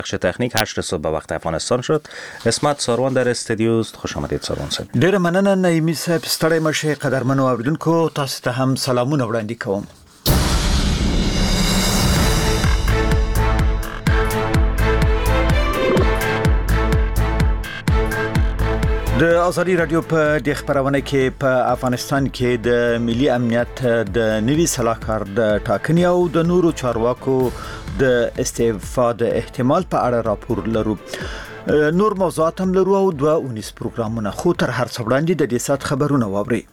بخش تکنیک 8 صبح به وقت افغانستان شد. اسمت ساروان در استودیو است. خوش آمدید ساروان صاحب. ډیره مننه نایمی صاحب. ستړی مشه. قدرمنو اوریدونکو تاسو ته هم سلامونه وړاندې کوم. د ازادي رادیو په د خبرونه کې په افغانستان کې د ملي امنیت د نوي صلاحکار د ټاکنې او د نورو چارواکو د استعفا د احتمال په اړه راپور لرو. نور موضوعات هم لرو او 2 پروګرامونه خو تر هر څه وړاندې د دې سات خبرونه واوري.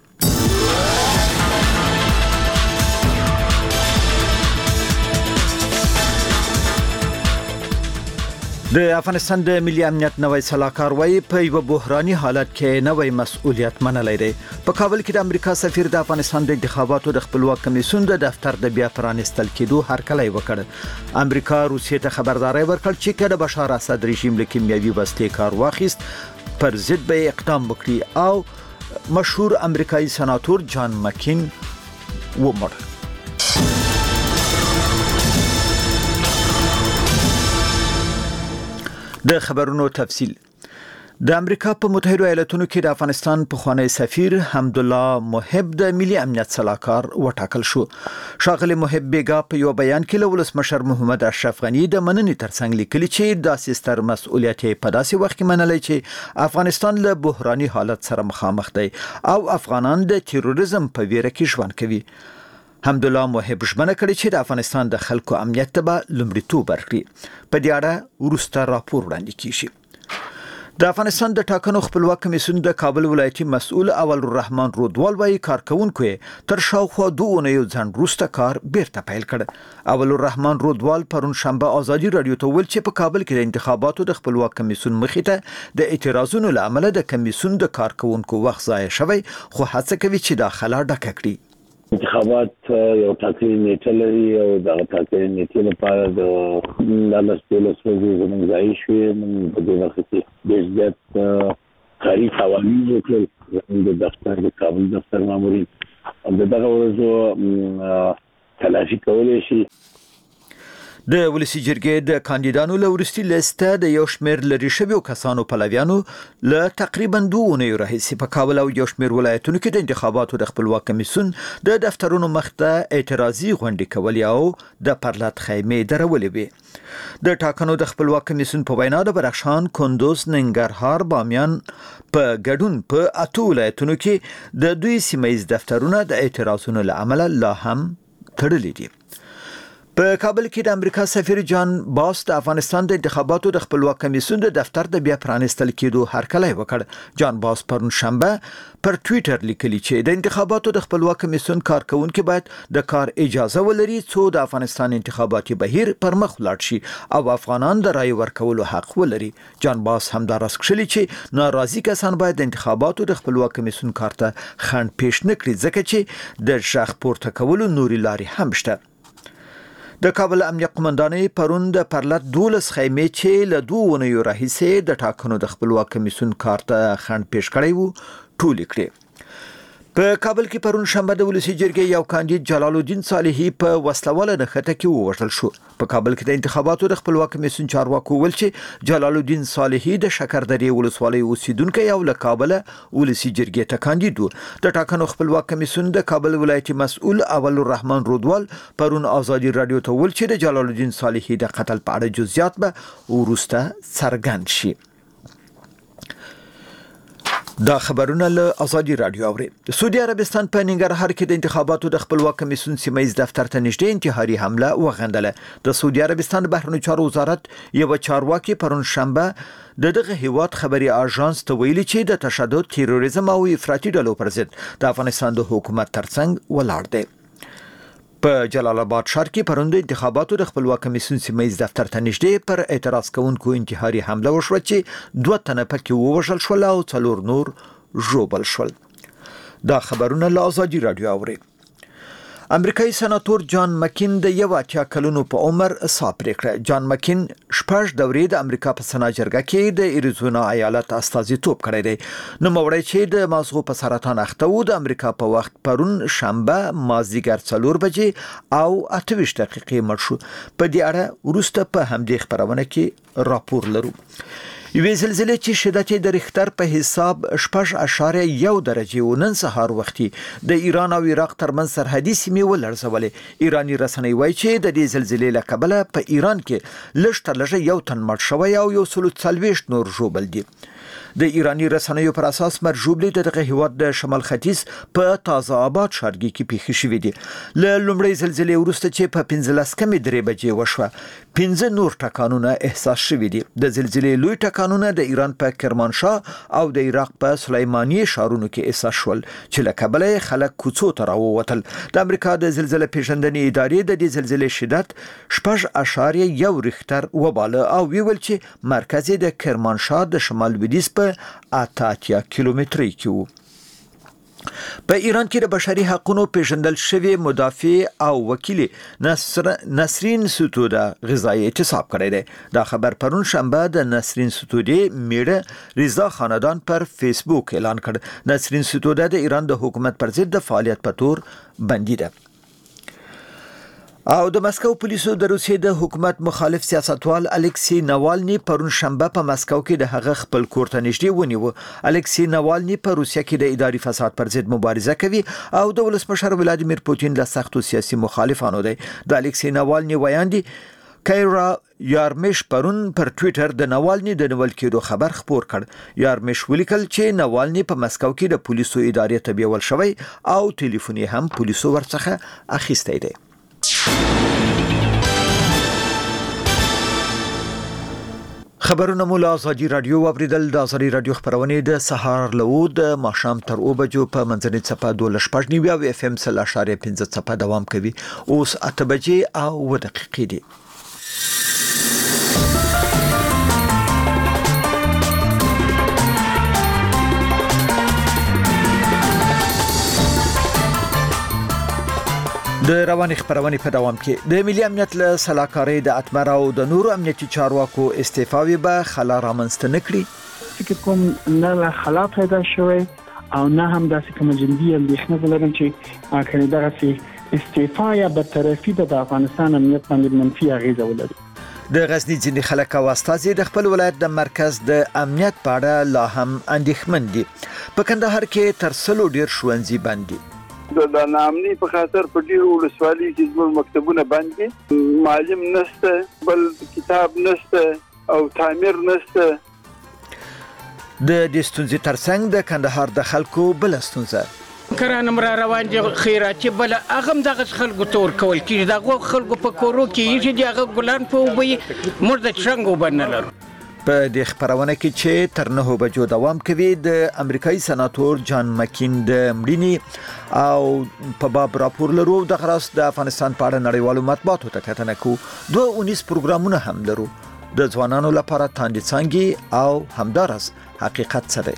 د افغانستان د ملي امنیت نوی صلاحکار وايي په یو بحراني حالت کې نوی مسؤلیت منلای دی. په کابل کې د امریکا سفیر د افغانستان د انتخاباتو د خپلواک کمیسیون د دفتر د بیا پرانستل کېدو هرکلی وکړ. امریکا روسیې ته خبرداري ورکړه چې کله بشار اسد رژیم له کیمیاوي وسلې کار واخیست پر ضد به اقدام وکړي او مشهور امریکایي سناتور جان مکین ومړ. د خبرونو تفصیل. د امریکا په متحده ایالاتونو کې د افغانستان پخوانی سفیر حمدالله محب د ملي امنیت صلاحکار وټاکل شو. شاغلی محب بیگا په یو بیان کې له ولسمشر محمد اشرف غنی د مننې ترڅنګ لیکلي چې د ستر مسؤلیت په داسې وخت کې منلای چې افغانستان له بحراني حالت سره مخامخ دی او افغانان د تروریزم په ویره کې ژوند کوي. حمدالله محب ژمنه کړې چې د افغانستان د خلکو امنیت ته به لومړیتوب ورکړي. په دې اړه وروسته راپور وړاندې کیږي. د افغانستان د ټاکنو خپلواک کمیسیون د کابل ولایتي مسؤل اول الرحمن رودوال وايي کارکونکو تر شاوخوا 2 اونیو ځان وروسته کار بیرته پیل کړ. اول الرحمن رودوال پرون شنبه ازادي رادیو ته ویل چې په کابل کې د انتخاباتو د خپلواک کمیسیون مخې ته د اعتراضونو لامل د کمیسیون د کارکونکو وخت ضایع شوی خو هڅه کوي چې داخله ډکه کړي. انتخابات یو ټاکلې نیټه لري او دا ټاکلې نیټه لپاره د لاسپولیس زموږ ځای شوی موږ په دې وخت کې د زیات کاری قوانین وکړل د دفتر د کابل دفتر مامورین او دغه ورځو تلاشي کولای شي. د ولسی جرګې د کاندیدانو لورستي لیسته د یو شمېر لري شویو کسانو پلویانو له تقریبا 2 اونیو راهیسې په کابل او یو شمېر ولایتونو کې د انتخاباتو د خپلواک کمیسیون د دفترونو مخته اعتراضي غونډې کولې او د پرلط خیمې درولې وې. د ټاکنو د خپلواک کمیسیون په وینا د بدخشان، کندوز، ننګرهار، بامیان په ګډون په 8 ولایتونو کې د دوی سیمایي دفترونه د اعتراضونو له امله لا هم تړلي دي. په کابل کې د امریکا سفیر جان باس د افغانستان د انتخاباتو د خپلواک کمیسیون د دفتر د بیا پرانستل کېدو هرکلی وکړ. جان باس پرون شنبه پر ټوئیټر لیکلی چې د انتخاباتو د خپلواک کمیسیون کارکونکو باید د کار اجازه ولري څو د افغانستان انتخاباتي بهیر پر مخ ولاړ شي او افغانان د رای ورکولو حق ولري. جان باس همدا راز کړی چې ناراضي کسان باید د انتخاباتو د خپلواک کمیسیون کارته خنډ پیښ نه کړي ځکه چې د ژغ پورته کولو نوري لارې هم شته. د کابل امنیت قومندانۍ پرون د پرلط 12 خیمې چې له 2 اونیو راهیسې د ټاکنو د خپلواک کمیسیون کارته خنډ پیښ کړی وو ټولې کړې. په کابل کې پرون شنبه د ولسی جرګې یو کاندید جلال الدین صالحي په وسلواله نښته کې ووژل شو. په کابل کې د انتخاباتو د خپلواک کمیسیون چارواکو ویل چې جلال الدین صالحي د شکردرې ولسوالۍ اوسیدونکی او له کابل ولسی جرګې ته کاندید و. د ټاکنو خپلواک کمیسیون د کابل ولایتي مسؤل اول الرحمن رودوال پرون ازادي رادیو ته ویل چې د جلال الدین صالحي د قتل په اړه جزئیات به وروسته څرګند شي. دا خبرونه له ازادي رادیو اوري. سعودي عربستان په ننګرهار کې د انتخاباتو د خپلواک کمیسیون سیمایي دفتر ته نږدې انتحاري حمله وغندله. د سعودي عربستان بهرنیو چارو وزارت یو چارواکي پرون شنبه دغه هیواد خبري اژانس ته ویلي چې د تشدد، تروریزم او افراطي ډلو پر ضد د افغانستان د حکومت ترڅنګ ولاړ دی. په جلال آباد ښار کې پرون د انتخاباتو د خپلواک کمیسیون سیمایي دفتر ته نږدې پر اعتراض کوونکو انتحاري حمله وشوه چې 2 تنه پکې ووژل شول او 4 نور ژوبل شول. دا خبرونه له ازادي رادیو اوري. امریکایي سناتور جان مکین د 80 کلونو په عمر سا پریکړه. جان مکین 6 دورې د امریکا په سنا جرګه کې د ایریزونا ایالت استازیتوب کړی دی. نو موړی چې د مازغو په سرطان اخته و د امریکا په وخت پرون شنبه مازدیګر 4 بجې او 28 دقیقې مړ شو. په دې اړه وروسته په همدې خبرونه کې راپور لرو. یوې زلزلې چې شدت د ریختر په حساب 6.1 درجه و نن سهار وختي د ایران او عراق ترمنځ سرحدي سیمې ولړزولې. ایرانی رسنۍ وایي چې د دې زلزلې له کبله په ایران کې لږ تر لږه 1 تن مړ شوی او 140 نور ژوبل دي. د ایرانی رسنیو پر اساس مرجوبلی دغه هیواد د شمال ختیځ په تازه آباد ښارګي کې پیښ شوې دي. له لومړۍ زلزلې وروسته چې په 15 بجې وشوه 15 نور ټکانونه احساس شوې دي. د زلزلې لوی ټکانونه د ایران په کرمانشاه او د عراق په سلیمانیه ښارونو کې احساس شول چې له کبله خلک کوڅو ته راووتل. د امریکا د زلزلې پیژندنې ادارې د دې زلزلې شدت 6.1 ریختر وباله او ویل چې مرکز د کرمانشاه د شمال لویدیځ په 88 کیلومتري کې وو. په ایران کې د بشري حقوقو پیژندل شوی مدافع او وکیل نسرین ستوده غذایی اعتصاب کړی دی. دا خبر پرون شنبه د نسرین ستوده میړه رضا خاندان پر فیسبوک اعلان کړ. نسرین ستوده د ایران د حکومت پر ضد د فعالیت په تور بندي ده. او د مسکو پولیسو د روسیې د حکومت مخالف سیاستوال الکسی ناوالني پرون شنبه په مسکو کې د هغه خپل کور ته نږدې ونیو. الکسی ناوالني په روسیه کې د اداري فساد پر ضد مبارزه کوي او د ولسمشر ولادیمیر پوتین له سختو سیاسي مخالفانو دی. د الکسی ناوالني ویاندي کایرا یارمش پرون پر ټوئیټر د ناوالني د نیول کېدو خبر خپور کړ. یارمش ولیکل چې ناوالني په مسکو کې د پولیسو ادارې ته بیول شوی او ټلیفوني هم پولیسو ورڅخه اخیستی دی. خبرونه مو له ازادي رادیو اوریدل. د ازادي رادیو خبرونه د سهار له د ماښام تر 2 بجو په منځنۍ صفه 12.9 او اف ام 0.5 صفه دوام کوي. اوس 8 بجې او 2 دقیقې دي. د رواني خبرونه په دوام کې د ملي امنیت له سلاکاري د اتمر او د نورو امنیتي چارواکو استعفاوي به خلا رامنځته نکړي. فکر کوم نه له خلا پیدا شوی او نه هم داسې کوم جدي اندېښنه ولرم چې کله دغه استعفا یا برطرفي د افغانستان امنیت باندې منفي اغیزه ولري. د غزنی ځینې خلک او استازي د خپل ولایت د مرکز د امنیت په اړه لا هم اندېښمن دي. په کندهار کې تر 100 ډیر ښوونځي بند دي. د نامني په خاطر په ډیرو ولسوالۍ کې زموږ مکتبونه بند دي. معلم نشته، بل کتاب نشته او تعمیر نشته. د دې ستونزې ترڅنګ د کندهار د خلکو بل ستونزه کرانه مر روان دي خیراتي بل اغم دغه خلکو تور کول کیږي. دغه خلکو په کورو کې چې دغه ګلان په وبي مرده څنګه وبنلر. په دې خبرونه کې چې تر 9 بجو دوام کوي د امریکایي سناتور جان مکین د مړینې او په باب راپور لرو. د غراس د افغانستان په اړه نړیوالو مطبوعاتو ته کتنه کوو. 219 پروګرامونه هم لرو د ځوانانو لپاره تاندې څنګه او همدارس حقیقت سره.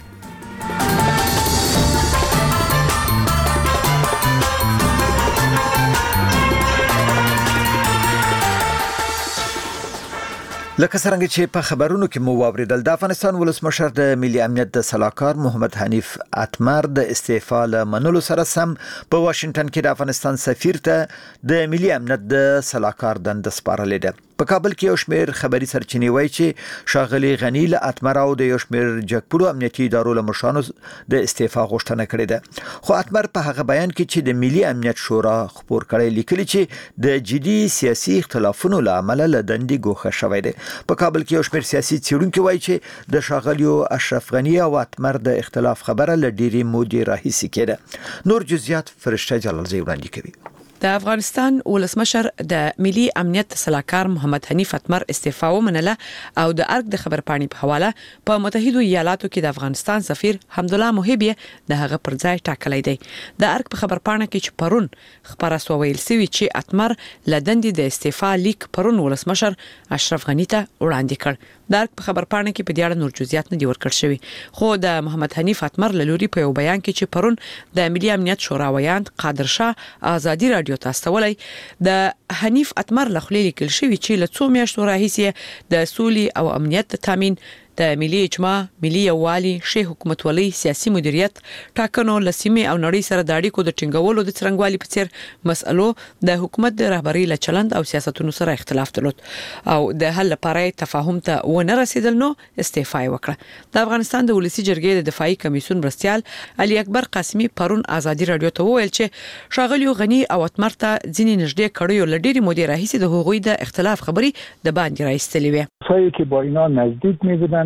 لکه څنګه چې په خبرونو کې مو واوریدل د افغانستان ولسمشر د ملي امنیت د سلاکار محمد حنیف اتمر د استعفا له منلو سره سم په واشنگټن کې د افغانستان سفیر ته د ملي امنیت د سلاکار دنده سپارلې ده. په کابل کې یو شمېر خبري سرچینې وایي چې شاغلي غنی له اتمر او د یو شمېر جګپړو امنیتي ادارو له مشرانو د استعفا غوښتنه کړې ده. خو اتمر په هغه بیان کې چې د ملي امنیت شورا خبر کړی لیکلي چې د جدي سیاسي اختلافونو له امله له دندې ګوښه شوی دی. په کابل کې یو شمېر سیاسي څېړونکي وایي چې د شاغلیو اشرف غنی او اتمر د اختلاف خبره له ډېرې مودې راهیسې کېده. نور جزئیات فرشته جلالزی وړاندې کوي. د افغانستان ولسمشر د ملي امنیت سلاکار محمد حنیف اتمر استعفا ومنله او د ارګ د خبرپاڼې په حواله په متحده ایالاتو کې د افغانستان سفیر حمدالله محبی د هغه پر ځای ټاکلی دی. د ارګ په خبرپاڼه کې چې پرون خبره سو ویل سوي چې اتمر لدندې د استعفا لیک پرون ولسمشر اشرف غنی ته وړاندې کړ. د ارګ په خبرپاڼه کې په دې اړه نور جزئیات نه دي ورکړل شوی. خو د محمد حنیف اتمر لوري په یو بیان کې چې پرون د ملي امنیت شورا ویاند قادر شاه ازادي رادیو رادیو ته استولای د حنیف اتمر لخوا لیکل شوی چې له 2 میاشتو راهیسې د سولې او امنیت تامین د ملي اجماع، ملي یووالي، ښه حکومتولۍ، سیاسي مدیریت، ټاکنو، لسیمې او نړۍ سره د اړیکو د ټینګولو د څرنګوالي په څیر مسألو د حکومت د رهبرۍ له چلند او سیاستونو سره اختلاف درلود او د حل لپاره تفاهم ته ونه رسیدل نو استعفا وکړه. د افغانستان د ولسی جرګې د دفاعي کمیسیون مرستیال علي اکبر قاسمي پرون ازادي رادیو ته وویل چې ښاغلی غنی او اتمر ته ځینې نږدې کړیو لډيري مودې راهیسې د هغوی د اختلاف خبري د باندې راایستلې وي. فایي که با اینا نزدیک می‌بودن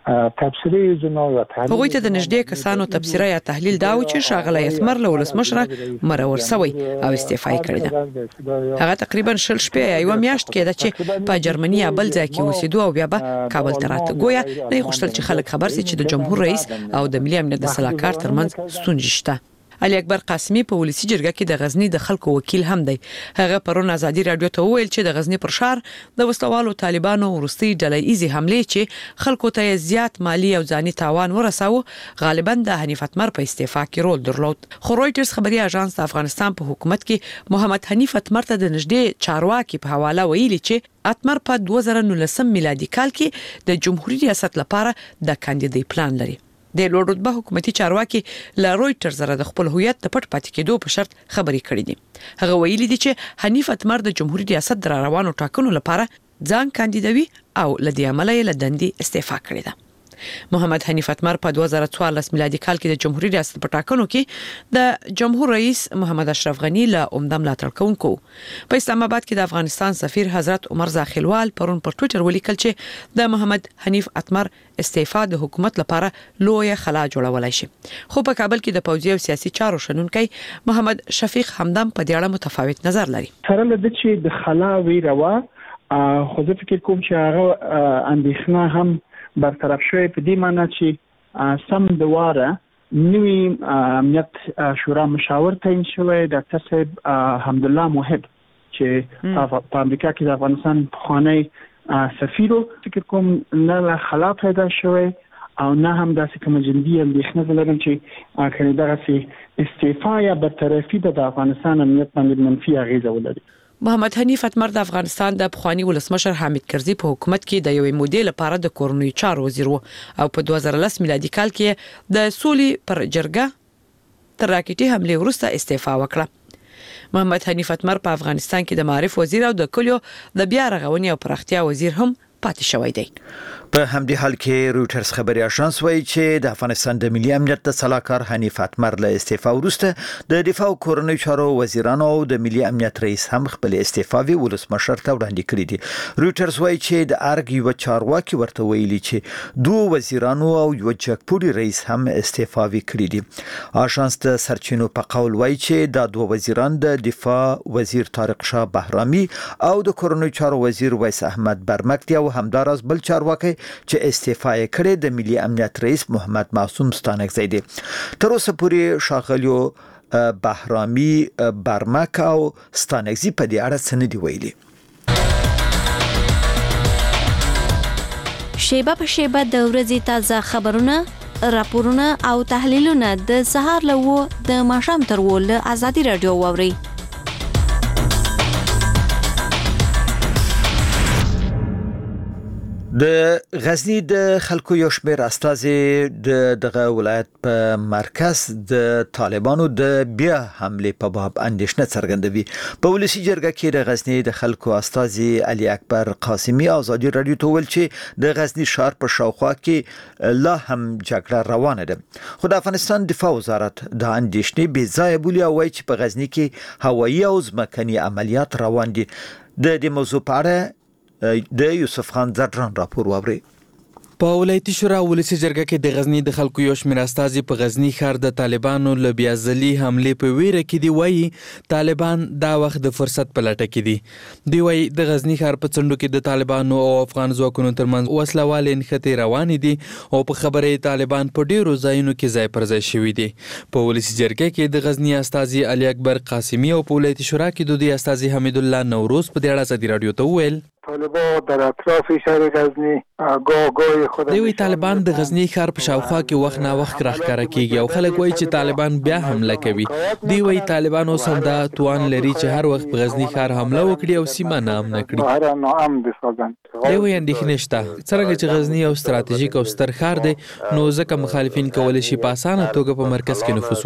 تبصره زنا و تحلیل هغوی ته د نږدې کسانو تبصره یا تحلیل دا و چې ښاغلی اتمر له ولسمشره مرور سوی او استعفا کړی ده. هغه تقریبا 6 شپې یا یو میاشت کېده چې په جرمني یا بل ځای کې اوسېدو او بیا به کابل ته راته گویا نه غوښتل چې خلک خبر سي چې د جمهور رئیس او د ملي امنیت د سلاکار ترمنځ ستونزې شته. علي اکبر قاسمي په ولسی جرګه کې د غزنی د خلکو وکیل هم دی. هغه پرون ازادي رادیو ته وویل چې د غزنی پر شهر د وسلوالو طالبانو ورستي ډلې ایزي حمله چې خلکو ته زیات مالی او ځاني تاوان ورساوه غالبا د حنیف اتمر په استعفا کې رول درلود. خو رويټرز خبري اژانس د افغانستان په حکومت کې محمد حنیف اتمر ته د نږدې چارواکي په حواله ویلي چې اتمر په 2019 میلادي کال کې د جمهوریت ریاست لپاره د کاندیدای پلان لري. د لوړ رتبه حکومتي چارواکي له رويټرز سره د خپل هویت د پټ پاتې کېدو په شرط خبري کړې دي. هغه ویلي دي چې حنیف اتمر د جمهوریت ریاست در روانو ټاکنو لپاره ځان کاندیدوي او لدی عمل یې له دندې استعفا کړې ده. محمد حنیف اتمر په 2014 میلادي کال کې د جمهوریت ریاست په ټاکنو کې د جمهور رئیس محمد اشرف غنی له عمده ملاتړ کوونکو. په اسلام آباد کې د افغانستان سفیر حضرت عمر زاخیلوال پرون پر ټوئیټر ولیکل چې د محمد حنیف اتمر استعفا د حکومت لپاره لویه خلا جوړولای شي. خو په کابل کې د پوځي او سیاسي چارو شنونکي محمد شفیق همدم په دې اړه متفاوت نظر لري. سره لدې چې د خلا ویروا خو زه فکر کوم چې هغه اندېښنه هم برطرف شوی په دې معنی چې سم د واره نوی امنیت شورا مشاور تعیین شوی ډاکټر صاحب حمدالله موحد چې په امریکا کې د افغانستان پخوانی سفیر فکر کوم نه خلا پیدا شوی او نه هم داسې کوم جندي اندېښنه لرم چې کله دغه استعفا یا برطرفي د افغانستان امنیت باندې منفي اغیزه ولري. محمد حنیف اتمر د افغانستان د پخوانی ولسمشر حامد کرزي په حکومت کې د یوې مودې لپاره د کورنۍ چارو وزیر و او په 2010 میلادي کال کې د سولې پر جرګه تر راکټي حمله وروسته استعفا وکړه. محمد حنیف اتمر په افغانستان کې د معارف وزیر او د کلیو د بیا رغونې او پراختیا وزیر هم پاتې شوی دی. په همدې حال کې رويټرز خبري اژانس وایي چې د افغانستان د ملي امنیت د سلاکار حنیف اتمر له استعفا وروسته د دفاع او کورنۍ چارو وزیرانو او د ملي امنیت رئیس هم خپل استعفاوي ولسمشر ته وړاندې کړې دي. رويټرز وایي چې د ارګ یو چارواکي ورته ویلي چې دوه وزیرانو او یو جګپوړي رئیس هم استعفاوي کړی دي. اژانس د سرچینو په قول وایي چې دا دوه وزیران د دفاع وزیر طارق شاه بهرامي او د کورنۍ چارو وزیر ویس احمد برمک او همدارس بل چارواکي چې استعفا یې کړې د ملي امنیت رئیس محمد معصوم ستانکزی دی. تر اوسه پورې ښاغلیو بهرامي، برمک او ستانکزی په دې اړه څه نه دي ویلي. شیبه په شیبه د ورځې تازه خبرونه، راپورونه او تحلیلونه د سهار له د ماښام تر له ازادي رادیو واوري. د غزنی د خلکو یو شمېر استازي دغه ولایت په مرکز د طالبانو د بیا حمله په باب اندېښنه څرګندوي. په ولسی جرګه کې د غزنی د خلکو استازي علي اکبر قاسمي ازادي رادیو ته ویل چې د غزنی ښار په شاوخوا کې لا هم جګړه روانه ده. خو د افغانستان دفاع وزارت د اندېښنې بې ځایه بولي او وایي چې په غزنی کې هوایي او ځمکني عملیات روان دي. د دې موضوع په اړه د یوسف خان زدران راپور واوري. په ولایتي شورا ولسی جرګه کې د غزنی د خلکو یو شمېر استازي په غزنی ښار د طالبانو له بیا ځلي حمله په ویره کې دی وایي طالبان دا وخت د فرصت په لټه کې دي. دی وایي د غزنی ښار په څنډو کې د طالبانو او افغان ځواکونو ترمنځ وسلوالې نښتې روانې دي او په خبره طالبان په ډیرو ځایونو کې ځای پر ځای شوي دي. په ولسی جرګه کې د غزنی استازي علي اکبر قاسمي او په ولایتي شورا کې د دوی استازي حمید الله نوروز په دې اړه ازادي رادیو ته وویل طالبان در اطراف شهر غزنی گاه خود دوی طالبان د غزنی ښار په شاوخوا کې وخت نا وخت راښکاره کیږي او خلک وایي چې طالبان بیا حمله کوي. دی وایي طالبان اوس هم دا توان لري چې هر وخت په غزنی ښار حمله وکړي او سیمه ناامنه کړي. دی وایي اندېښنې شته څرنګه چې غزنی یو ستراتیژیک او ستر ښار دی نو ځکه مخالفین کولی شي په اسانه توګه په مرکز کې نفوذ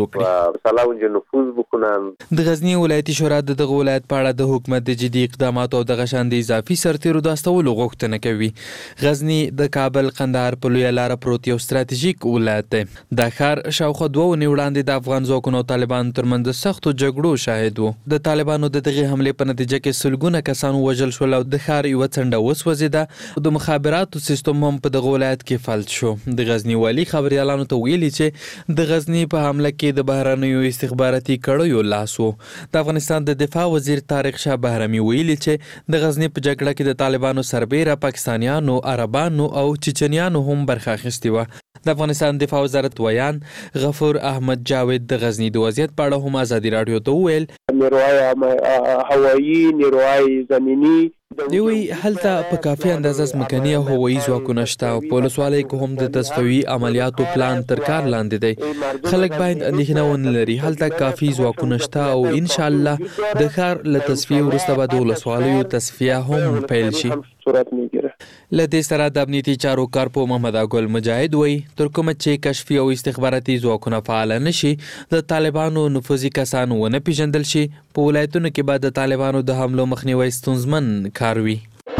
وکړي. د غزنی ولایتي شورا دغه ولایت په اړه د حکومت د جدي اقداماتو او دغه شان د اضافي سرتیرو د استولو غوښتنه کوي. غزنی د کابل قندهار په لویه لاره پروت یو ستراتیژیک ولایت دی. دا ښار شاوخوا 2 اونۍ وړاندې د افغان ځواکونو او طالبانو ترمنځ د سختو جګړو شاهد و. د طالبانو د دغې حملې په نتیجه کې سلګونه کسان وژل شول او د ښار یوه څنډه وسوځېده. د مخابراتو سیستم هم په دغه ولایت کې فلج شو. د غزنی والي خبریالانو ته ویلي چې د غزنی په حمله کې د بهرنیو استخباراتي کړیو لاس و. د افغانستان د دفاع وزیر طارق شاه بهرامي ویلي چې د غزنی په جګړه کې د طالبانو سربیره پاکستانیانو، عربانو او چچنیانو هم برخه اخیستې وه. د افغانستان دفاع وزارت ویان غفور احمد جاوید د غزنی د وضعیت په اړه هم ازادي راډیو ته وویل نیروهای هوایی، نیروهای زمینی دوی هلته په کافي اندازه ځمکني او هوایي ځواکونه شته او په ولسوالۍ کې هم د تصفیوي عملیاتو پلان تر کار لاندې دی. خلک باید اندېښنه ونه لري. هلته کافي ځواکونه شته او ان شاء الله د ښار له تصفیې وروسته به د ولسوالیو تصفیه هم پیل شي. له دې سره د امنیتي چارو کارپو محمد اګل مجاهد وایي تر کومه چې کشفي او استخباراتي ځواکونه فعال نشي د طالبانو نفوذي کسان ونه پیژندل شي په ولایتونو کې به د طالبانو د حملو مخنیوی ستونزمن کار وي.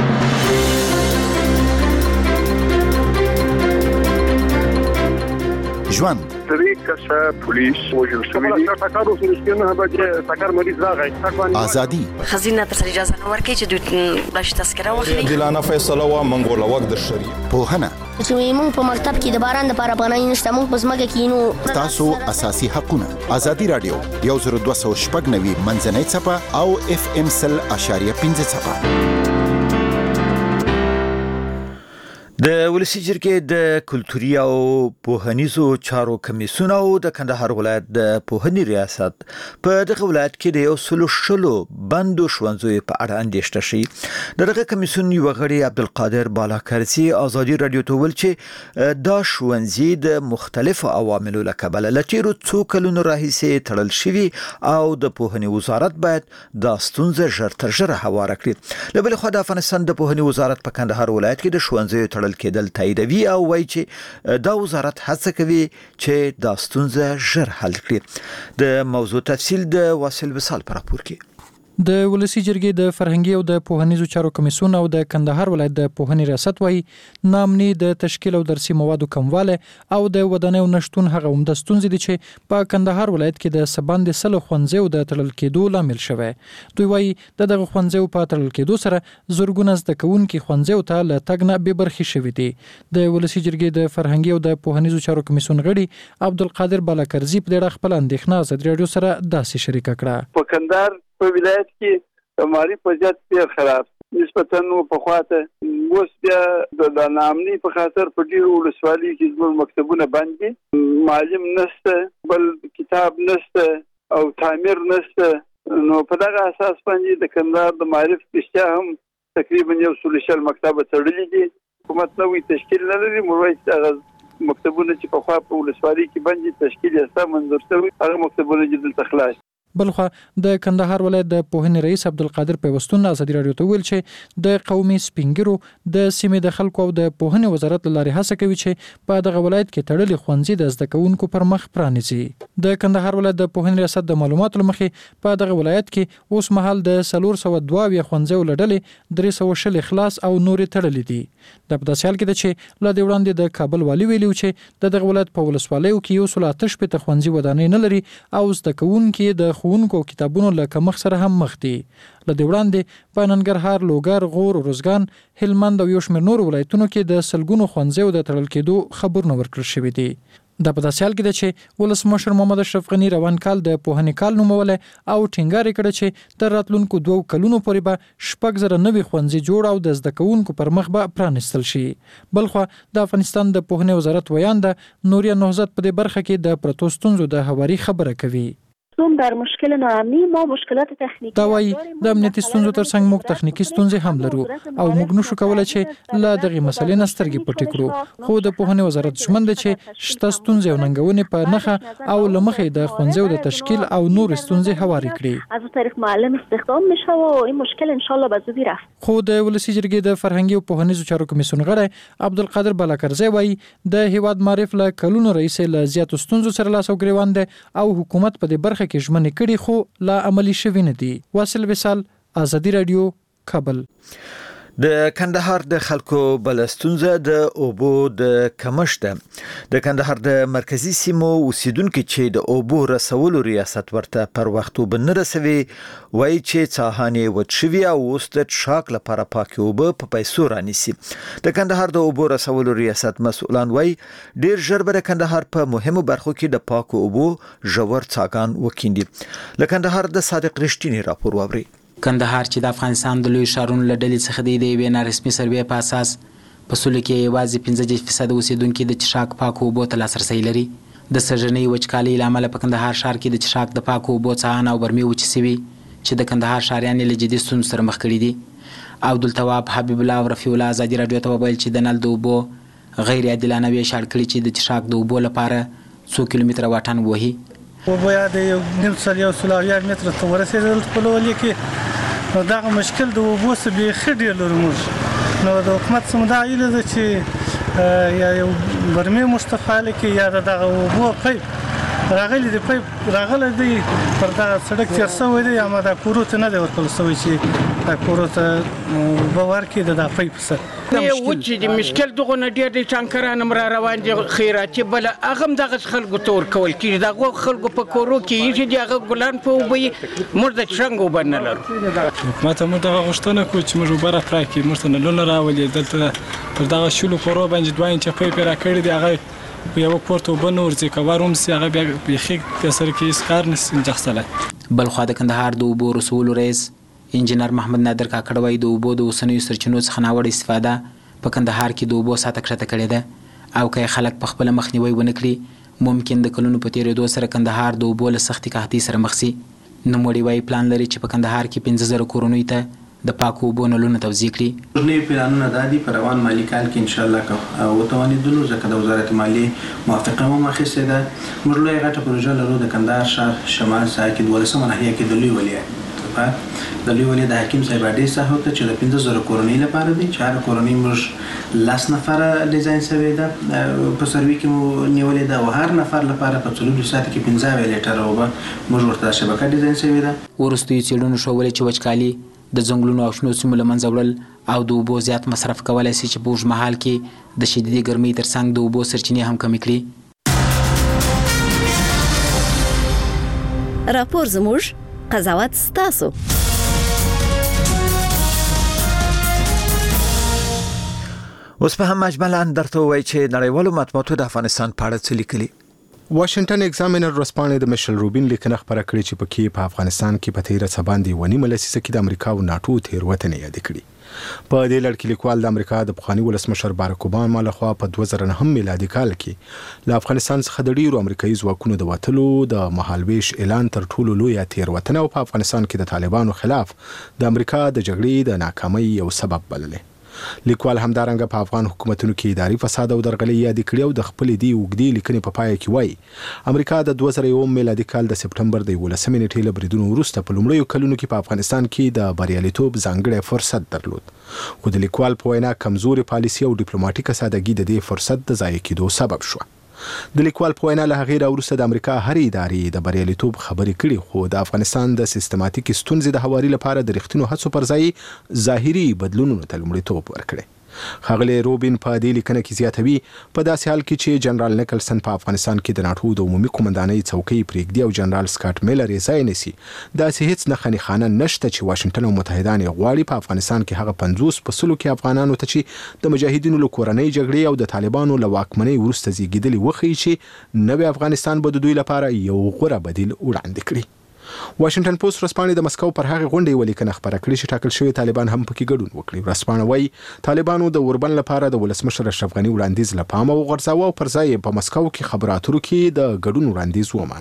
ژوند پولیس وژل شوی ازادي خزینه تر اجازه نه ورکړي چې دوی بلش تذکره واخلي. دلانه فیصله وا منګول وخت د شری پوهنه چې موږ په مکتب کې د باران د لپاره پناه نشته موږ په ځمکه کې نو تاسو اساسي حقوقونه ازادي رادیو 1290 منځنۍ صفه او اف ام سل اشاریه 15 صفه. د ولسی جرګې د کلتوري او پوهنیزو چارو کمیسیون او د کندهار ولایت د پوهنې ریاست په دغه ولایت کې د یو سلو شلو بندو ښوونځیو په اړه اندېښنه شي. دغه کمیسیون یو غړي عبدالقادر بالاکرزي ازادي رادیو ته ویل چې دا ښوونځي د مختلفو عواملو له کبله له تیرو څو کلونو راهیسې تړل شوي او د پوهنې وزارت باید دا ستونزه ژر تر ژره هواره کړي. له بلې خوا د افغانستان د پوهنې وزارت په کندهار ولایت کې د ښوونځیو کېدل تاییدوي او وایي چې دا وزارت هڅه کوي چې دا ستونزه ژر حل کړي. د موضوع تفصیل د واصل وصال پر راپور کې. د ولسی جرګې د فرهنګي او د پوهنیزو چارو کمیسیون او د کندهار ولایت د پوهنې ریاست وایي نامني د تشکیل او درسي موادو کمواله او د ودانیو نشټون هغه عمده ستونزې دي چې په کندهار ولایت کې د سباند سلو ښوونځیو د تړل کېدو لامل شوی. دوی وایي دغه ښوونځیو په تړل کېدو سره زورګونه زده کوونکي ښوونځیو ته له تګ نه بې برخې شوي دي. د ولسی جرګې د فرهنګي او د پوهنیزو چارو کمیسیون غړي عبدالقادر بالاکرزي په دې اړه خپل اندېښنه ازادي رادیو سره داسې شریکه کړه. په کندهار په ولایت کې مالی وضعیت ډېر خراب نسبتاً په خواته اوس بیا د نامني په خاطر په ډېرو ولسوالیو کې زموږ مکتبونه بند دي. معلم نشته، بل کتاب نشته او تعمیر نشته. نو په دغه اساس باندې د کندهار د معرف رښتیا هم تقریبا 100 مکتبه تړلي دي. حکومت نوې تشکیل نه لري. موږ هغه مکتبونه چې په خوا په ولسوالۍ کې بند دي تشکیل یې سم منظور شوی هغه مکتبونه جدل تخلاص. بلخوا د کندهار ولایت د پوهنې رئیس عبدالقادر پیوستون ازادي رادیو ته ویل چې د قومي سپینګرو د سیمې د خلکو او د پوهنې وزارت لاري هڅه کوي چې په دغه ولایت کې تړلي ښوونځي د زده کوونکو پر مخ پرانیزي. د کندهار ولایت د پوهنې ریاست د معلوماتو لمخې په دغه ولایت کې اوس مهال د 402 ښوونځیو لړلې 300 اخلاص او نورې تړلې دي. د په داسې حال کې ده چې له دې وړاندې د کابل والي ویلو چې د دغه ولایت په ولسوالیو کې 138 ښوونځي ودانۍ نه لري او زده کوونکي د ښوونکو کتابونو له کمښت سره هم مخ دي. له دې وړاندې په ننګرهار، لوګر، غور، روزګان، هلمند او یو شمېر نور ولایتونو کې د سلګونو ښوونځیو د تړل کېدو خبرونه ورکړل شوي دي. د په داسې حال کې ده چې ولسمشر محمد اشرف غني روان کال د پوهنې کال نوموله او ټینګار کړ چې تر راتلونکو 2 کلونو پورې به 6,000 نوي ښوونځي جوړ او د زده کوونکو پر مخ به پرانیستل شي. بلخوا د افغانستان د پوهنې وزارت ویان د نوریا نهضت په دې برخه کې د پروتو ستونزو د هواري خبره کوي. مصدوم در مشکل ناامنی ما مشکلات تخنیکی دا وایي د امنیتي ستونزو ترڅنګ موږ تخنیکی ستونزې هم لرو او موږ نشو کولای چې له دغه مسلې نه سترګې پټې کړو خو د پوهنې وزارت ژمن ده چې شته ستونزې او ننګونې په نښه او له مخې د ښوونځیو د تشکیل او نور ستونزې هواري کړي. از طریق معلم استخدام میشه و این مشکل ان شاء الله به زودی رفت. خو د ولسی جرګې د فرهنګي او پوهنیزو چارو کمیسیون غړی عبدالقادر بالاکرزی وایي د هیواد معرف له کلونو رئیس له زیاتو ستونزو سره لاس او ګریوان ده او حکومت په دې برخه کې ژمنې کړي خو لا عملی شوی نه دي. واصل وصال، آزادی رادیو، کابل. د کندهار د خلکو بلستونزه د اوبو د کمښت ده. د کندهار د مرکزی سیمو اوسیدونکو چې د اوبو رسولو ریاست ورته پر وخت وبنه رسوي وایي چې څاهانې وچوي او اوس د څښاک لپاره پاکي اوبه په پیسو رانیسي. د کندهار د اوبو رسولو ریاست مسؤلان وایي ډیر ژر به کندهار په مهمو برخو کې د پاکو اوبو ژور څاګان وکیندي. له کندهار د صادق رښتینی راپور واوري. کندهار چې د افغانستان د لوی ښارونو له ډلې څخه دی د یوې نارسمي سروې په اساس په سلو کې یوازې 15% اوسیدونکي د څښاک پاکو اوبو ته لاسرسی لري. د سږنۍ وچکالۍ له امله په کندهار ښار کې د څښاک د پاکو اوبو څاهان او برمې وچې شوي چې د کندهار ښاریان له جدي ستونزو سره مخ کړي دي. عبدالتواب حبیب الله او رفیع الله ازادي راډیو ته وویل چې د نل د اوبو غیر عادلانه ویش اړ کړي چې د څښاک د اوبو لپاره 2 کیلومتره واټن وهي. اوبه د یو نیم سل یو سل اویا متره ته ورسېدل په ولې کې نو دغه مشکل د اوبو څخه بیخي ډېر لرو موږ. نو د حکومت څخه دا هیله ده چې یا یو برمې مشتفاله کې یا دغه اوبو پیپ راغلی دی پیپ راغلی دی پر دغه سړک تېر شوی دی اما دا کورو ته نه دی ورکړل شوی چې دا کورو ته اوبه ورکړي د دا پیپ سره. وچې دي مشکل دغه نه ډېر دی ټانکران هم را روان دي خیراتي بله هغه هم دغه خلکو ته ورکول کېږي د هغو خلکو په کورو کې ایښي دي هغه ګلان په اوبه یې موږ د څښنګ اوبه نه لرو. حکومت ته موږ دغه غوښتنه کوو چې موږ اوبه راپرا کړي موږ ته نلونه راولي دلته پر دغه شلو کورو باندې 2 انچه پیپ یې راکړي دي هغه په یو کور ته اوبه نه ورځي که ور ومسي هغه بیا بیخي د سره کې هېڅ کار نشي انجاستلی. بلخوا د کندهار د اوبو رسولو رئیس انجینر محمد نادر کاکړ وایي د اوبو د اوسنیو سرچینو څخه ناوړه استفاده په کندهار کې د اوبو سطحه کښته کړې ده او که خلک په خپله مخنیوی ونه کړي ممکن د کلونو په تېرېدو سره کندهار د اوبو له سختې قحطۍ سره مخ شي. نوموړي وایي پلان لري چې په کندهار کې 15,000 کورنیو ته د پاکو اوبو نلونه توزیع کړي. نوي پلانونه دا دي په روان مالي کال کې انشاءالله وتوانېدلو ځکه د وزارت مالیې موافقه هم اخیستې ده. موږ لویه غټه پروژه لرو د کندهار ښار شمال ساحه کې 12مه ناحیه کې د لوی ولیعهد د لوی ولیعهد د حکیم صاحب اډې ساحو ته چې د 15,000 کورنۍ لپاره دی چې هره کورنۍ موږ 10 نفره ډیزاین شوې ده په سروي کې مو نیولې ده او هر نفر لپاره په 24 ساعت کې 15 لیټره اوبه موږ ورته شبکه ډیزاین شوې ده. وروستیو څېړنو ښودلې چې وچکالي د ځنګلونو او شنو سیمو له منځه وړل او د اوبو زیات مصرف کولی شي چې په اوږد مهال کې د شدیدې ګرمۍ ترڅنګ د اوبو سرچینې هم کمې کړي. راپور زموږ قضاوت ستاسو. اوس په هم مجملا درته وایي چې نړیوالو مطبوعاتو د افغانستان په اړه څه لیکلي. واشنگټن ایگزامینر ورځپاڼې د میشل روبین لیکنه خپره کړې چې پکې په افغانستان کې په تیره څه باندې ونیمه لسیزه کې د امریکا او ناټو تېروتنې یادې کړي. په دې لړ کې لیکوال د امریکا د پخواني ولسمشر باراک اوباما لخوا په 2009 میلادي کال کې له افغانستان څخه د ډیرو امریکایي ځواکونو د وتلو د مهالویش اعلان تر ټولو لویه تېروتنه او په افغانستان کې د طالبانو خلاف د امریکا د جګړې د ناکامۍ یو سبب بللی. لیکوال همدارنګه په افغان حکومتونو کې اداري فساد او درغلي یادې کړي او د خپلې دې اوږدې لیکنې په پای کې وایي امریکا د 2001 میلادي کال د سپټمبر د 11 نیټې له بریدونو وروسته په لومړیو کلونو کې په افغانستان کې د بریالیتوب ځانګړی فرصت درلود خو د لیکوال په وینا کمزوري پالیسي او ډیپلوماټیکه سادهګي د دې فرصت د ضایع کېدو سبب شوه. د لیکوال په وینا له هغې راوروسته د امریکا هرې ادارې د بریالیتوب خبرې کړي خو د افغانستان د سیستماتیکي ستونزې د هواري لپاره د رښتینو هڅو پر ځای ظاهري بدلونونو ته لومړیتوب ورکړی. ښاغلی روبین په دې لیکنه کې زیاتوي په داسې حال کې چې جنرال نیکلسن په افغانستان کې د ناټو د عمومي قومندانۍ څوکۍ پرېږدي او جنرال سکاټ میلر یې ځای نیسي داسې هیڅ نښه نښانه نشته چې واشنګټن او متحدان یې غواړي په افغانستان کې هغه 50% کې افغانانو ته چې د مجاهدینو له کورنۍ جګړې او د طالبانو له واکمنۍ وروسته زیږېدلي وښیي چې نوی افغانستان به د دوی لپاره یو غوره بدیل وړاندې کړي. واشنگټن پوسټ ورځپاڼې د مسکو پر هغه غونډې یوه لیکنه خپره کړې چې ټاکل شوي طالبان هم پکې ګډون وکړي. ورځپاڼه وایي طالبانو د اوربند لپاره د ولسمشر اشرف غني وړاندیز له پامه وغورځاوه او پر ځای په مسکو کې خبرو اترو کې د ګډون وړاندیز ومانه.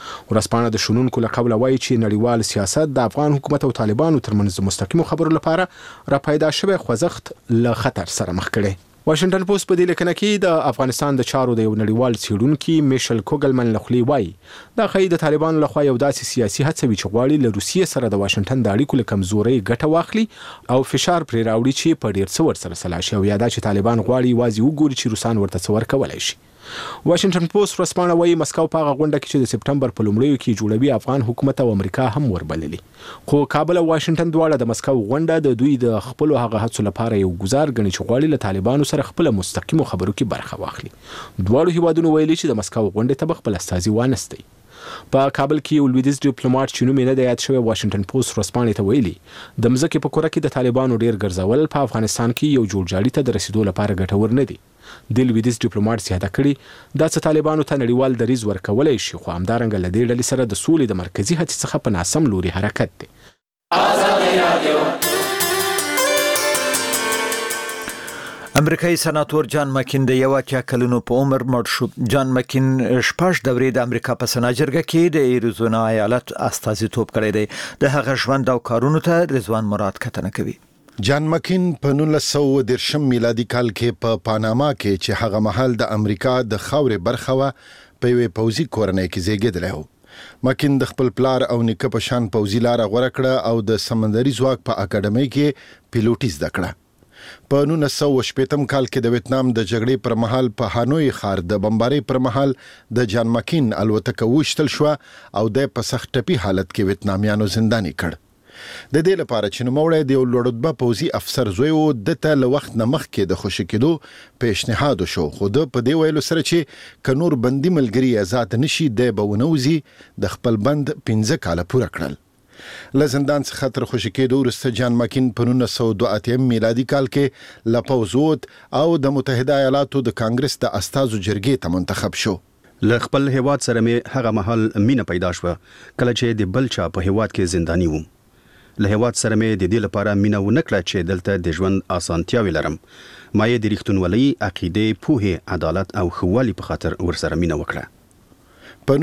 ورځپاڼه د شنونکو له قبله وایي چې نړیوال سیاست د افغان حکومت او طالبانو ترمنځ د مستقیمو خبرو لپاره راپیدا شوی خوځښت له خطر سره مخ کړي. واشنگټن پوسټ په دې لیکنه کې د افغانستان د چارو د یو نړیوال څېړونکي میشل کوګلمن له خولې وایي دا ښایي د طالبانو لخوا یو داسې سیاسي هڅه وي چې غواړي له روسیې سره د واشنگټن د اړیکو له کمزورۍ ګټه واخلي او فشار پرې راوړي چې په ډېر څه ورسره سلا شي او یا دا چې طالبان غواړي یوازې وګوري چې روسان ورته څه ورکولی شي. واشنگټن پوسټ ورځپاڼه وایي مسکو په هغه غونډه کې چې د سپټمبر په لومړیو کې جوړوي افغان حکومت او امریکا هم وربللي، خو کابل او واشنگټن دواړه د مسکو غونډه د دوی د خپلو هغه هڅو لپاره یو ګزار ګڼي چې غواړي له طالبانو سره خپل مستقیمو خبرو کې برخه واخلي. دواړو هیوادونو ویلي چې د مسکو غونډې ته خپل استازي وانستي. په کابل کې یو لویدیځ ډیپلوماټ چې نوم یې نه دی یاد شوی واشنگټن پوسټ ورځپاڼې ته ویلي د مځکې په کوره کې د طالبانو ډیر ګرځول په افغانستان کې یو جوړجاړي ته د رسیدو لپاره ګټور نه دي. د لویدیځ ډیپلوماټ زیاته کړي دا چې طالبانو ته نړیوال دریځ ورکولی شي، خو همدارنګه له دې ډلې سره د سولې د مرکزي هڅې څخه په ناسم لوري حرکت دی. امریکایي سناتور جان مکین د 80 کلونو په عمر مړ شو. جان مکین شپږ دورې د امریکا په سنا جرګه کې د ایریزونا ایالت استازیتوب کړی دی. د هغه ژوند او کارونو ته رضوان مراد کتنه کوي. جان مکین په 1913 میلادي کال کې په پاناما کې چې هغه مهال د امریکا د خاورې برخه و په یوه پوځي کورنۍ کې زیږیدلی و. مکین د خپل پلار او نیکه په شان پوځي لاره غوره کړه او د سمندري ځواک په اکاډمۍ کې پیلوټي زده کړه. په 1918 کال کې د ویتنام د جګړې پر مهال په هانوی ښار د بمبارۍ پر مهال د جان مکین الوتکه وشتل شو او د په سخت ټپي حالت کې ویتنامیانو زنداني کړ. د دې لپاره چې نوموړی د یو لوړرتبه پوځي افسر زوی و، دته له وخت نه مخکې د خوشي کېدو پیشنهاد شو، خو د په دې ویلو سره چې که نور بندي ملګري آزاد نشي د به ونوځي د خپل بند 15 کاله پوره کړل. له زندان څخه تر خوشي کېدو وروسته جان مکین په 1982 میلادي کال کې له پوځ ووت او د متحده ایالاتو د کانګرس د استازو جرګې ته منتخب شو. له خپل هیواد سره مې هغه مهال مینه پیدا شوه کله چې د بل چا په هیواد کې زنداني وم. له هیواد سره مې د دې لپاره مینه ونه کړه چې دلته د ژوند اسانتیاوې لرم. ما یې د رښتونولۍ، عقیدې، پوهې، عدالت او ښهوالي په خاطر ورسره مینه وکړه. په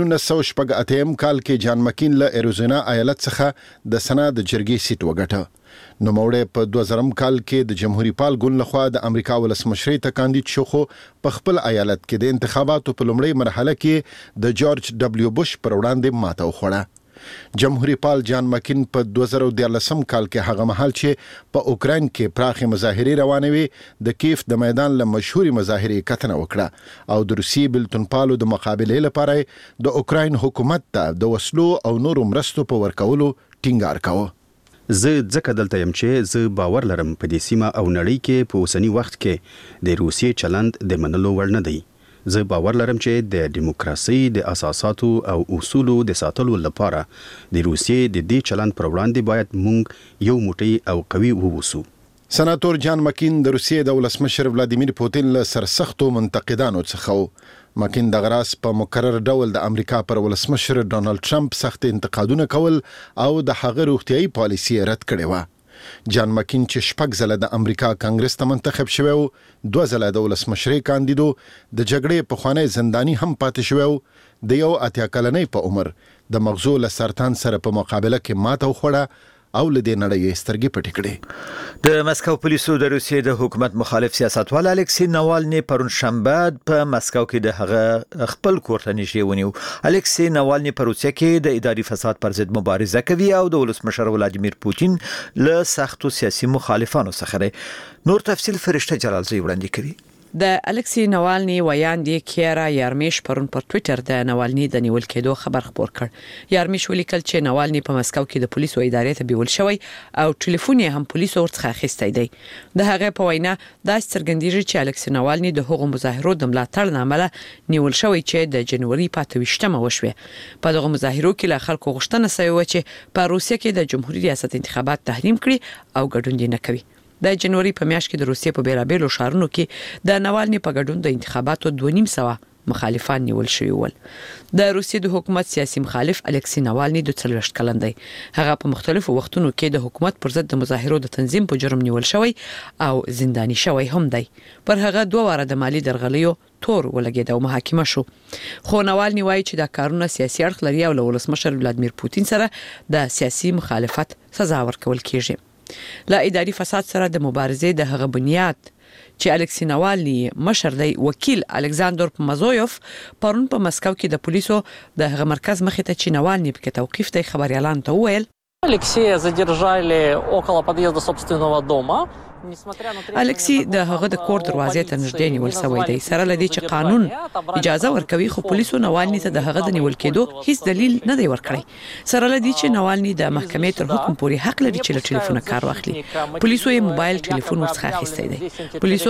1988 کال کې جان مکین له ایریزونا ایالت څخه د سنا د جرګې سیټ وګټه. نوموړی په 2000 کال کې د جمهوریت پال ګوند لخوا د امریکا ولسمشرۍ ته کاندید شو، خو په خپل ایالت کې د انتخاباتو په لومړۍ مرحله کې د جورج ډبلیو بوش پر وړاندې ماته وخوړه. جمهوریت پال جان مکین په 2013 کال کې هغه مهال چې په اوکراین کې پراخه مظاهرې روانوي د کیف د میدان له مشهوري مظاهرې کتنه وکړه او د روسي بلتون پالو د مقابلې لپاره د اوکراین حکومت ته د وسلو او نورو مرستو په ورکولو ټینګار کاوه. زه ځکه دلته یم چې زه باور لرم په دې سیمه او نړۍ کې په اوسني وخت کې د روسیې چلند د منلو وړ نه دی. زه باور لرم چې د دیموکراسي د اساساتو او اصولو د ساتلو لپاره د روسیې د دې چلند پر وړاندې باید موږ یو موټی او قوي ووسو. سناتور جان مکین د روسیې د ولسمشر ولادیمیر پوتین له سرسختو منتقدانو څخه و. مکین د غراس په مکرر ډول د امریکا پر ولسمشر ډونالد ټرمپ سخت انتقادونه کول او د هغه روغتيایي پالیسي رد کړې و. جان مکین چې شپږ ځله د امریکا کانګرس ته منتخب شوی و، 2 ځله د ولسمشرۍ کاندیدو، د جګړې پخوانی زنداني هم پاتې شوی و، د 80 کلنۍ په عمر د مغزو له سرطان سره په مقابله کې ماته وخوړه او له دې نړۍ سترګې پټې کړې. د مسکو پولیسو د روسیې د حکومت مخالف سیاستوال الکسی ناوالني پرون شنبه په مسکو کې د هغه خپل کور ته نږدې ونیو. الکسی ناوالني په روسیې کې د اداري فساد پر ضد مبارزه کوي او د ولسمشر ولادیمیر پوتین له سختو سیاسي مخالفانو څخه دی. نور تفصیل فرشته جلالزی وړاندې کوي. د الکسی ناوالني ویاندې کیرا یارمیش پرون پر ټوئیټر د ناوالني د نیول کېدو خبر خپور کړ. یارمیش ولیکل چې ناوالني په مسکو کې د پولیسو ادارې ته بیول شوی او ټلیفون یې هم پولیسو ورڅخه اخیستی دی. د هغه په وینا دا څرګندېږي چې الکسی ناوالني د هغو مظاهرو د ملاتړ نه عمله نیول شوی چې د جنوري په 28مه وشوه. په دغه مظاهرو کې له خلکو غوښتنه شوې و چې په روسیې کې د جمهوریت ریاست انتخابات تحریم کړي او ګډون دې نه کوي. د جنوري په میاشت کې د روسیې په بیلابېلو ښارونو کې د ناوالني په ګډون د انتخاباتو 2.5 مخالفان نیول شوي ول. د روسیې د حکومت سیاسي مخالف الکسی ناوالني د 40 کلن دی. هغه په مختلفو وختونو کې د حکومت پر ضد د مظاهرو د تنظیم په جرم نیول شوی او زنداني شوی هم دی. پر هغه 2 واره د مالی درغلیو تور ولګید او محاکمه شو. خو ناوالني وایي چې دا کارونه سیاسي اړخ لري او له ولسمشر ولادمیر پوتین سره د سیاسي مخالفت سزا ورکول کیږي. لا اداري فساد سره د مبارزې د هغه بنیاد چې الکسی ناوالني مشر دی وکیل الکساندر پمازویوف پرون په مسکو کې د پولیسو د هغه مرکز مخې ته چې ناوالني په توقيف دی خبريالان ته وویل Алексея задержали около подъезда собственного дома. الکسی د هغه د کور دروازې ته نږدې نیول شوی دی. سره لدی چې قانون اجازه ورکوي خو پولیسو ناوالني ته د هغه د نیول کېدو هیڅ دلیل نه دی ورکړی. سره لدی چې ناوالني د محکمې تر حکم پورې حق لري چې له ټلیفون کار واخلي. پولیسو یې موبایل ټلیفون ورڅخه اخیستی دی. پولیسو